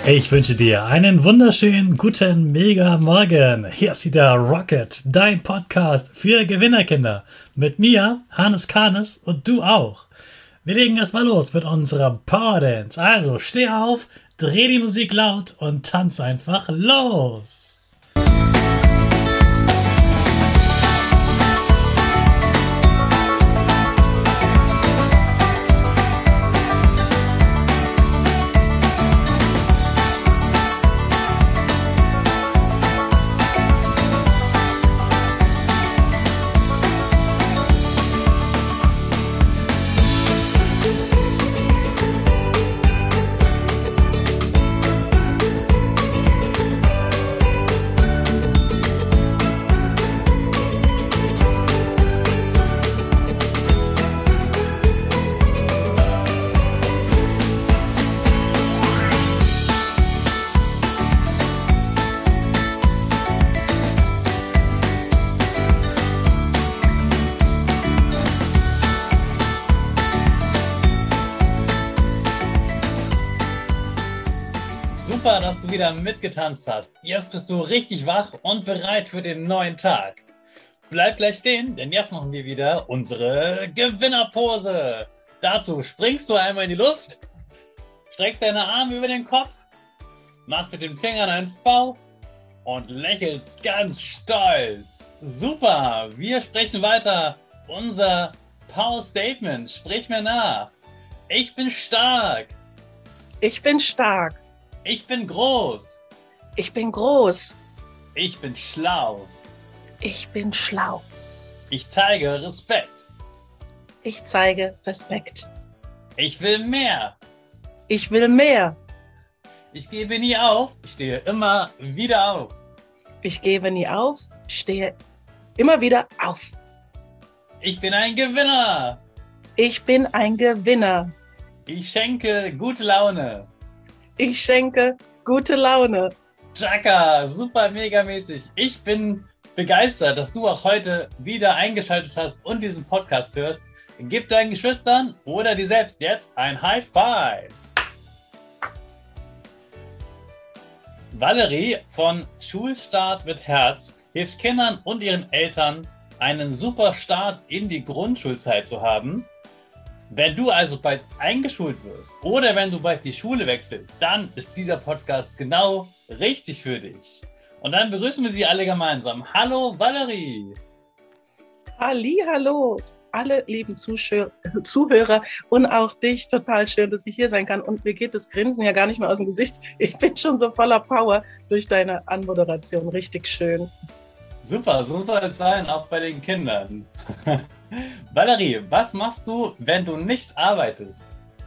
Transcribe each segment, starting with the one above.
Ich wünsche dir einen wunderschönen guten Mega Morgen. Hier ist wieder Rocket, dein Podcast für Gewinnerkinder. Mit mir, Hannes Kahnes, und du auch. Wir legen erstmal los mit unserer Power Dance. Also steh auf, dreh die Musik laut und tanz einfach los. Super, dass du wieder mitgetanzt hast. Jetzt bist du richtig wach und bereit für den neuen Tag. Bleib gleich stehen, denn jetzt machen wir wieder unsere Gewinnerpose. Dazu springst du einmal in die Luft, streckst deine Arme über den Kopf, machst mit den Fingern ein V und lächelst ganz stolz. Super, wir sprechen weiter. Unser Power Statement, sprich mir nach. Ich bin stark. Ich bin stark. Ich bin groß. Ich bin groß. Ich bin schlau. Ich bin schlau. Ich zeige Respekt. Ich zeige Respekt. Ich will mehr. Ich will mehr. Ich gebe nie auf. Ich stehe immer wieder auf. Ich gebe nie auf. Stehe immer wieder auf. Ich bin ein Gewinner. Ich bin ein Gewinner. Ich schenke gute Laune. Ich schenke gute Laune. Chaka, super mega mäßig. Ich bin begeistert, dass du auch heute wieder eingeschaltet hast und diesen Podcast hörst. Gib deinen Geschwistern oder dir selbst jetzt ein High Five. Valerie von Schulstart mit Herz hilft Kindern und ihren Eltern, einen super Start in die Grundschulzeit zu haben. Wenn du also bald eingeschult wirst oder wenn du bald die Schule wechselst, dann ist dieser Podcast genau richtig für dich. Und dann begrüßen wir sie alle gemeinsam. Hallo Valerie! Hallo, alle lieben Zuhörer und auch dich. Total schön, dass ich hier sein kann. Und mir geht das Grinsen ja gar nicht mehr aus dem Gesicht. Ich bin schon so voller Power durch deine Anmoderation. Richtig schön. Super, so soll es sein, auch bei den Kindern. Valerie, was machst du, wenn du nicht arbeitest?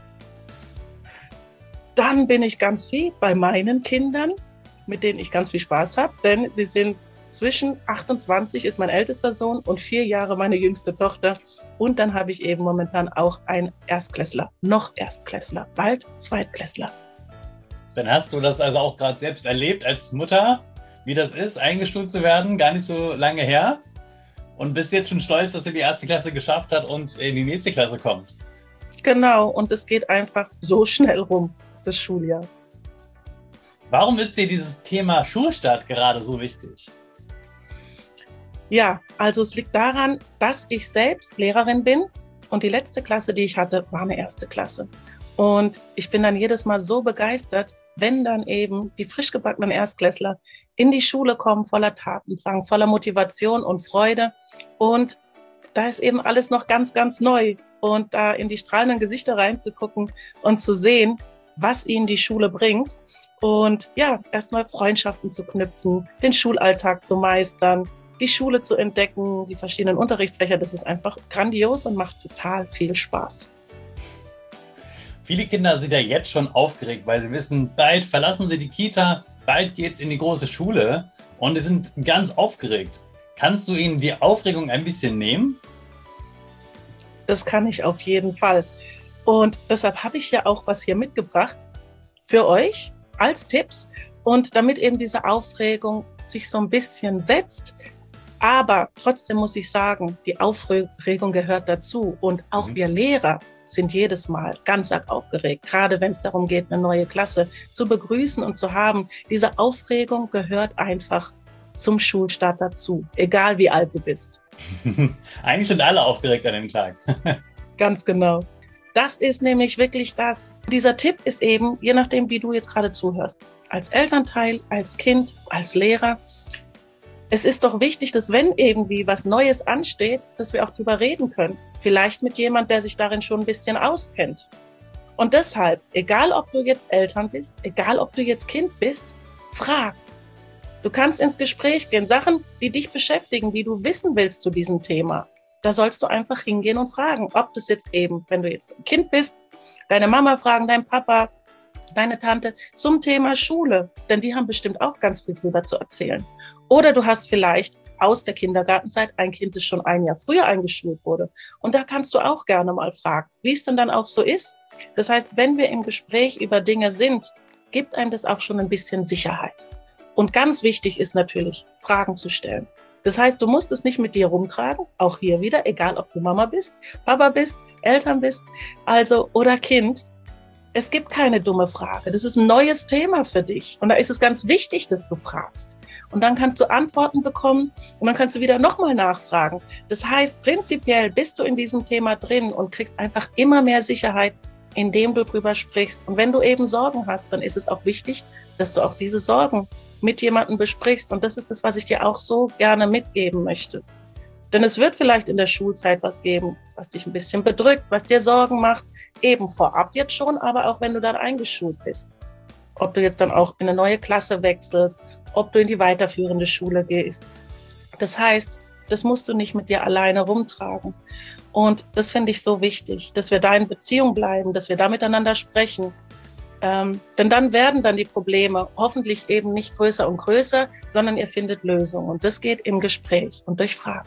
Dann bin ich ganz viel bei meinen Kindern, mit denen ich ganz viel Spaß habe, denn sie sind zwischen 28 ist mein ältester Sohn und 4 Jahre meine jüngste Tochter. Und dann habe ich eben momentan auch einen Erstklässler, noch Erstklässler, bald Zweitklässler. Dann hast du das also auch gerade selbst erlebt als Mutter, wie das ist, eingeschult zu werden, gar nicht so lange her. Und bist jetzt schon stolz, dass sie die erste Klasse geschafft hat und in die nächste Klasse kommt. Genau, und es geht einfach so schnell rum, das Schuljahr. Warum ist dir dieses Thema Schulstart gerade so wichtig? Ja, also es liegt daran, dass ich selbst Lehrerin bin und die letzte Klasse, die ich hatte, war eine erste Klasse. Und ich bin dann jedes Mal so begeistert, wenn dann eben die frisch gebackenen Erstklässler in die Schule kommen, voller Tatendrang, voller Motivation und Freude. Und da ist eben alles noch ganz, ganz neu. Und da in die strahlenden Gesichter reinzugucken und zu sehen, was ihnen die Schule bringt. Und ja, erstmal Freundschaften zu knüpfen, den Schulalltag zu meistern, die Schule zu entdecken, die verschiedenen Unterrichtsfächer, das ist einfach grandios und macht total viel Spaß. Viele Kinder sind ja jetzt schon aufgeregt, weil sie wissen, bald verlassen sie die Kita, bald geht es in die große Schule und sie sind ganz aufgeregt. Kannst du ihnen die Aufregung ein bisschen nehmen? Das kann ich auf jeden Fall. Und deshalb habe ich ja auch was hier mitgebracht für euch als Tipps. Und damit eben diese Aufregung sich so ein bisschen setzt, Aber trotzdem muss ich sagen, die Aufregung gehört dazu. Und auch wir Lehrer sind jedes Mal ganz arg aufgeregt, gerade wenn es darum geht, eine neue Klasse zu begrüßen und zu haben. Diese Aufregung gehört einfach zum Schulstart dazu, egal wie alt du bist. Eigentlich sind alle aufgeregt an dem Tag. Ganz genau. Das ist nämlich wirklich das. Dieser Tipp ist eben, je nachdem, wie du jetzt gerade zuhörst, als Elternteil, als Kind, als Lehrer, es ist doch wichtig, dass wenn irgendwie was Neues ansteht, dass wir auch drüber reden können. Vielleicht mit jemand, der sich darin schon ein bisschen auskennt. Und deshalb, egal ob du jetzt Eltern bist, egal ob du jetzt Kind bist, frag. Du kannst ins Gespräch gehen, Sachen, die dich beschäftigen, die du wissen willst zu diesem Thema. Da sollst du einfach hingehen und fragen, ob das jetzt eben, wenn du jetzt ein Kind bist, deine Mama fragen, dein Papa, deine Tante zum Thema Schule, denn die haben bestimmt auch ganz viel drüber zu erzählen. Oder du hast vielleicht aus der Kindergartenzeit ein Kind, das schon ein Jahr früher eingeschult wurde. Und da kannst du auch gerne mal fragen, wie es denn dann auch so ist. Das heißt, wenn wir im Gespräch über Dinge sind, gibt einem das auch schon ein bisschen Sicherheit. Und ganz wichtig ist natürlich, Fragen zu stellen. Das heißt, du musst es nicht mit dir rumtragen, auch hier wieder, egal ob du Mama bist, Papa bist, Eltern bist, also oder Kind. Es gibt keine dumme Frage. Das ist ein neues Thema für dich. Und da ist es ganz wichtig, dass du fragst. Und dann kannst du Antworten bekommen und dann kannst du wieder nochmal nachfragen. Das heißt, prinzipiell bist du in diesem Thema drin und kriegst einfach immer mehr Sicherheit, indem du drüber sprichst. Und wenn du eben Sorgen hast, dann ist es auch wichtig, dass du auch diese Sorgen mit jemandem besprichst. Und das ist das, was ich dir auch so gerne mitgeben möchte. Denn es wird vielleicht in der Schulzeit was geben, was dich ein bisschen bedrückt, was dir Sorgen macht, eben vorab jetzt schon, aber auch wenn du dann eingeschult bist. Ob du jetzt dann auch in eine neue Klasse wechselst, ob du in die weiterführende Schule gehst. Das heißt, das musst du nicht mit dir alleine rumtragen. Und das finde ich so wichtig, dass wir da in Beziehung bleiben, dass wir da miteinander sprechen. Denn dann werden dann die Probleme hoffentlich eben nicht größer und größer, sondern ihr findet Lösungen. Und das geht im Gespräch und durch Fragen.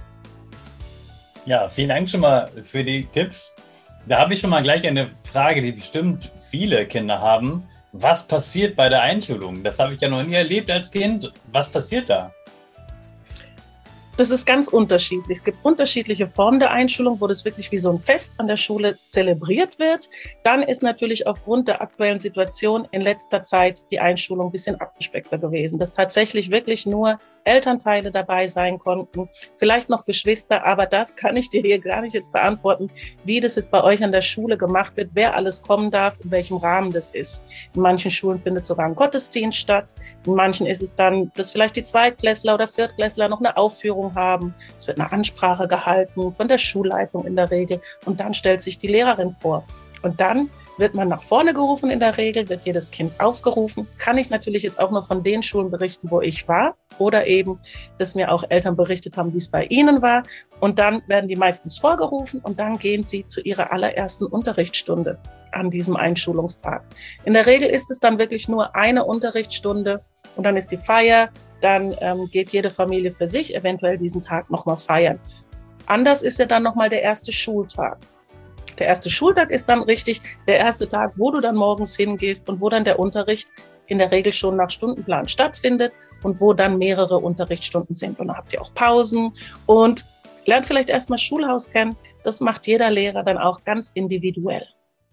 Ja, vielen Dank schon mal für die Tipps. Da habe ich schon mal gleich eine Frage, die bestimmt viele Kinder haben. Was passiert bei der Einschulung? Das habe ich ja noch nie erlebt als Kind. Was passiert da? Das ist ganz unterschiedlich. Es gibt unterschiedliche Formen der Einschulung, wo das wirklich wie so ein Fest an der Schule zelebriert wird. Dann ist natürlich aufgrund der aktuellen Situation in letzter Zeit die Einschulung ein bisschen abgespeckter gewesen, dass tatsächlich wirklich nur Elternteile dabei sein konnten, vielleicht noch Geschwister, aber das kann ich dir hier gar nicht jetzt beantworten, wie das jetzt bei euch an der Schule gemacht wird, wer alles kommen darf, in welchem Rahmen das ist. In manchen Schulen findet sogar ein Gottesdienst statt, in manchen ist es dann, dass vielleicht die Zweitklässler oder Viertklässler noch eine Aufführung haben, es wird eine Ansprache gehalten von der Schulleitung in der Regel und dann stellt sich die Lehrerin vor und dann wird man nach vorne gerufen in der Regel, wird jedes Kind aufgerufen. Kann ich natürlich jetzt auch nur von den Schulen berichten, wo ich war oder eben, dass mir auch Eltern berichtet haben, wie es bei ihnen war. Und dann werden die meistens vorgerufen und dann gehen sie zu ihrer allerersten Unterrichtsstunde an diesem Einschulungstag. In der Regel ist es dann wirklich nur eine Unterrichtsstunde und dann ist die Feier, dann geht jede Familie für sich eventuell diesen Tag nochmal feiern. Anders ist ja dann nochmal der erste Schultag. Der erste Schultag ist dann richtig der erste Tag, wo du dann morgens hingehst und wo dann der Unterricht in der Regel schon nach Stundenplan stattfindet und wo dann mehrere Unterrichtsstunden sind. Und dann habt ihr auch Pausen und lernt vielleicht erstmal Schulhaus kennen. Das macht jeder Lehrer dann auch ganz individuell.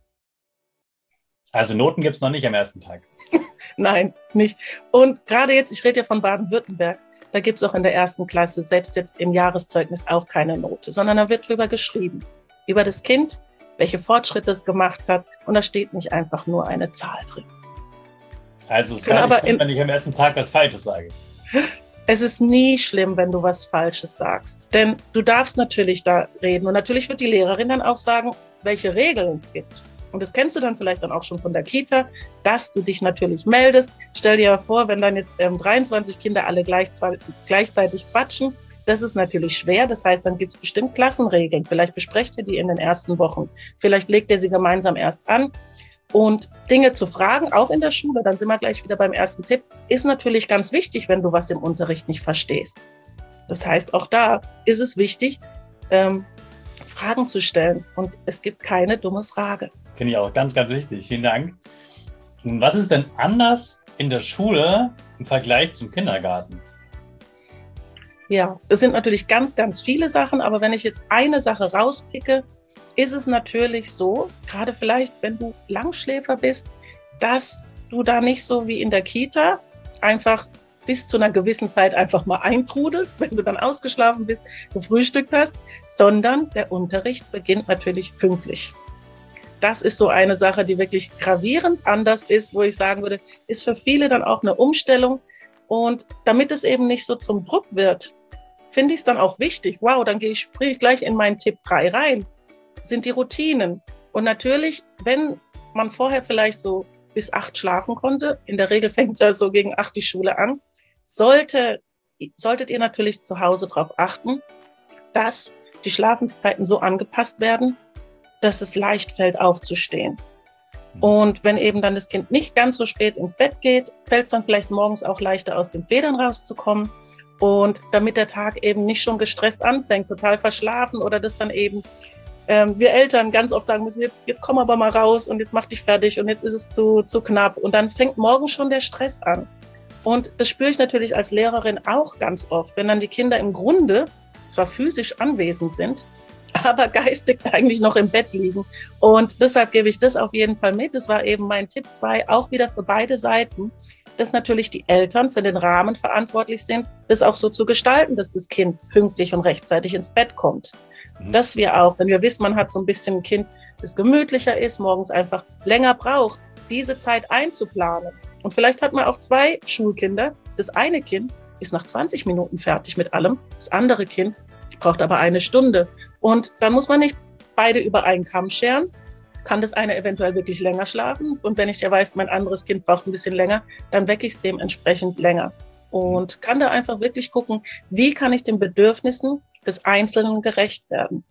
Also Noten gibt es noch nicht am ersten Tag? Nein, nicht. Und gerade jetzt, ich rede ja von Baden-Württemberg, da gibt es auch in der ersten Klasse, selbst jetzt im Jahreszeugnis, auch keine Note, sondern da wird drüber geschrieben. Über das Kind, welche Fortschritte es gemacht hat. Und da steht nicht einfach nur eine Zahl drin. Also es kann nicht schlimm, wenn ich am ersten Tag was Falsches sage. Es ist nie schlimm, wenn du was Falsches sagst. Denn du darfst natürlich da reden. Und natürlich wird die Lehrerin dann auch sagen, welche Regeln es gibt. Und das kennst du dann vielleicht dann auch schon von der Kita, dass du dich natürlich meldest. Stell dir vor, wenn dann jetzt 23 Kinder alle gleichzeitig quatschen, das ist natürlich schwer. Das heißt, dann gibt es bestimmt Klassenregeln. Vielleicht besprecht ihr die in den ersten Wochen. Vielleicht legt ihr sie gemeinsam erst an. Und Dinge zu fragen, auch in der Schule, dann sind wir gleich wieder beim ersten Tipp, ist natürlich ganz wichtig, wenn du was im Unterricht nicht verstehst. Das heißt, auch da ist es wichtig, Fragen zu stellen. Und es gibt keine dumme Frage. Finde ich auch ganz, ganz wichtig. Vielen Dank. Und was ist denn anders in der Schule im Vergleich zum Kindergarten? Ja, das sind natürlich ganz, ganz viele Sachen, aber wenn ich jetzt eine Sache rauspicke, ist es natürlich so, gerade vielleicht, wenn du Langschläfer bist, dass du da nicht so wie in der Kita einfach bis zu einer gewissen Zeit einfach mal eintrudelst, wenn du dann ausgeschlafen bist, gefrühstückt hast, sondern der Unterricht beginnt natürlich pünktlich. Das ist so eine Sache, die wirklich gravierend anders ist, wo ich sagen würde, ist für viele dann auch eine Umstellung. Und damit es eben nicht so zum Druck wird, finde ich es dann auch wichtig. Wow, dann springe ich gleich in meinen Tipp 3 rein. Sind die Routinen. Und natürlich, wenn man vorher vielleicht so bis 8 schlafen konnte, in der Regel fängt ja so gegen 8 die Schule an, solltet ihr natürlich zu Hause darauf achten, dass die Schlafenszeiten so angepasst werden, dass es leicht fällt, aufzustehen. Und wenn eben dann das Kind nicht ganz so spät ins Bett geht, fällt es dann vielleicht morgens auch leichter aus den Federn rauszukommen. Und damit der Tag eben nicht schon gestresst anfängt, total verschlafen oder das dann eben wir Eltern ganz oft sagen müssen, jetzt komm aber mal raus und jetzt mach dich fertig und jetzt ist es zu knapp. Und dann fängt morgen schon der Stress an. Und das spüre ich natürlich als Lehrerin auch ganz oft, wenn dann die Kinder im Grunde zwar physisch anwesend sind, aber geistig eigentlich noch im Bett liegen. Und deshalb gebe ich das auf jeden Fall mit. Das war eben mein Tipp 2, auch wieder für beide Seiten, dass natürlich die Eltern für den Rahmen verantwortlich sind, das auch so zu gestalten, dass das Kind pünktlich und rechtzeitig ins Bett kommt. Dass wir auch, wenn wir wissen, man hat so ein bisschen ein Kind, das gemütlicher ist, morgens einfach länger braucht, diese Zeit einzuplanen. Und vielleicht hat man auch 2 Schulkinder. Das eine Kind ist nach 20 Minuten fertig mit allem. Das andere Kind braucht aber 1 Stunde. Und dann muss man nicht beide über einen Kamm scheren. Kann das eine eventuell wirklich länger schlafen? Und wenn ich ja weiß, mein anderes Kind braucht ein bisschen länger, dann wecke ich es dementsprechend länger. Und kann da einfach wirklich gucken, wie kann ich den Bedürfnissen des Einzelnen gerecht werden.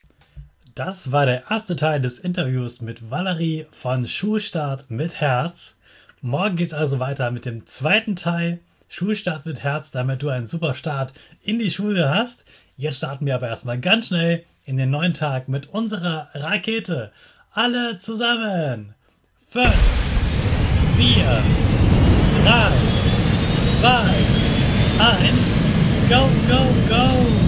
Das war der erste Teil des Interviews mit Valerie von Schulstart mit Herz. Morgen geht es also weiter mit dem zweiten Teil, Schulstart mit Herz, damit du einen super Start in die Schule hast. Jetzt starten wir aber erstmal ganz schnell in den neuen Tag mit unserer Rakete. Alle zusammen. 5, 4, 3, 2, 1, go, go, go!